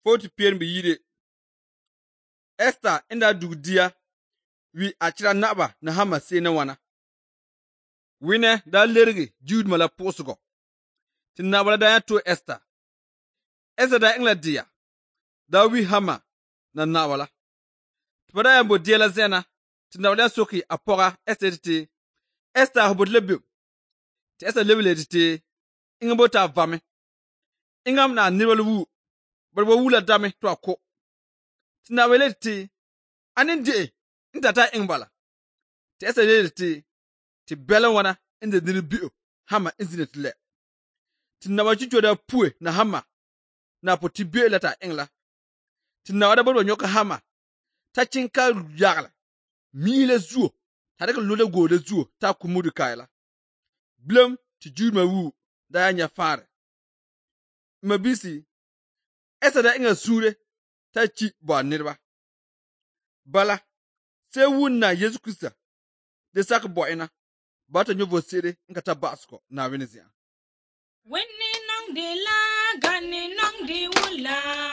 40 pien bi yire. Esther inda dugdia wi achira naba na Hama se na wana. Wine da lergi Jude mala posugo. Tin nabala da ya to Esther. Esther da ingla dia. Da wi Hama na nabala. Tpada ya bo dia la zena. Tin nabala soki apoga Esther ti. Esther hobot lebi. Ti Esther lebi ti. Inga bota vame. Ingam na nirwal wu. Barbo wula dame to ako. Tin nabala ti. Anin di. Inta ta ingbala. Ti Esther le ti bela wana inda diri biyo Hama inzinet le. Ti nawa chicho da pue na Hama na po ti biyo lata ingla. Ti nawa da bodo nyoka Hama ta chinka yagla. Mile zuo. Ta deka lule go de zuo ta kumudu kaila. Blum ti Jude ma wu da ya nya fare. Mabisi. Esa da inga sure ta chi bo nirba. Bala. Se wu na Yesu Krista. De sak bo ina. Bata nyovo sere nkata basko na Venezia. Winnie nong de la, gani nong de wula.